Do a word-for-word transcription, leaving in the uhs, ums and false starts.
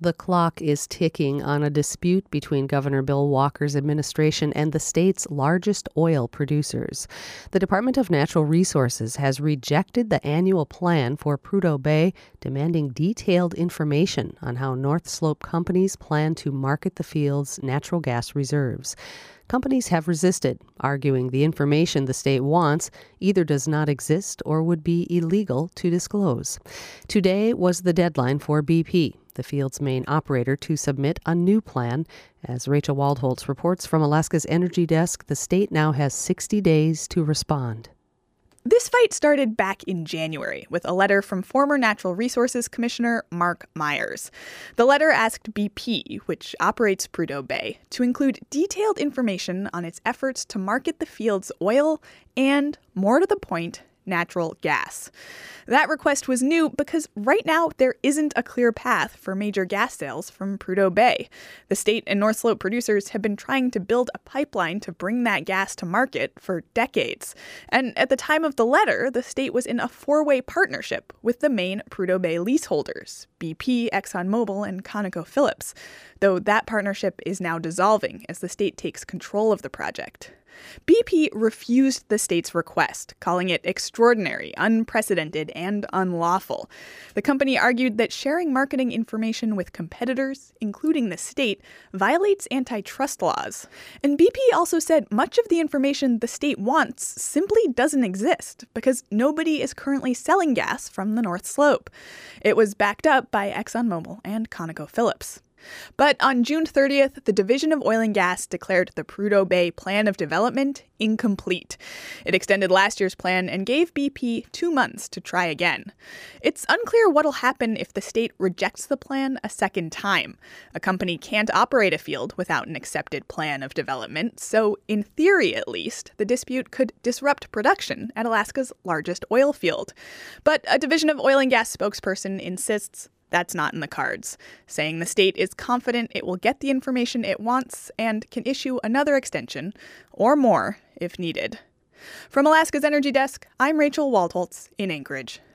The clock is ticking on a dispute between Governor Bill Walker's administration and the state's largest oil producers. The Department of Natural Resources has rejected the annual plan for Prudhoe Bay, demanding detailed information on how North Slope companies plan to market the field's natural gas reserves. Companies have resisted, arguing the information the state wants either does not exist or would be illegal to disclose. Today was the deadline for B P, the field's main operator, to submit a new plan. As Rachel Waldholtz reports from Alaska's Energy Desk, the state now has sixty days to respond. This fight started back in January with a letter from former Natural Resources Commissioner Mark Myers. The letter asked B P, which operates Prudhoe Bay, to include detailed information on its efforts to market the field's oil and, more to the point, natural gas. That request was new because right now there isn't a clear path for major gas sales from Prudhoe Bay. The state and North Slope producers have been trying to build a pipeline to bring that gas to market for decades. And at the time of the letter, the state was in a four-way partnership with the main Prudhoe Bay leaseholders, B P, ExxonMobil, and ConocoPhillips, though that partnership is now dissolving as the state takes control of the project. B P refused the state's request, calling it extraordinary, unprecedented, and unlawful. The company argued that sharing marketing information with competitors, including the state, violates antitrust laws. And B P also said much of the information the state wants simply doesn't exist because nobody is currently selling gas from the North Slope. It was backed up by ExxonMobil and ConocoPhillips. But on June thirtieth, the Division of Oil and Gas declared the Prudhoe Bay Plan of Development incomplete. It extended last year's plan and gave B P two months to try again. It's unclear what'll happen if the state rejects the plan a second time. A company can't operate a field without an accepted plan of development, so in theory at least, the dispute could disrupt production at Alaska's largest oil field. But a Division of Oil and Gas spokesperson insists that's not in the cards, saying the state is confident it will get the information it wants and can issue another extension, or more, if needed. From Alaska's Energy Desk, I'm Rachel Waldholtz in Anchorage.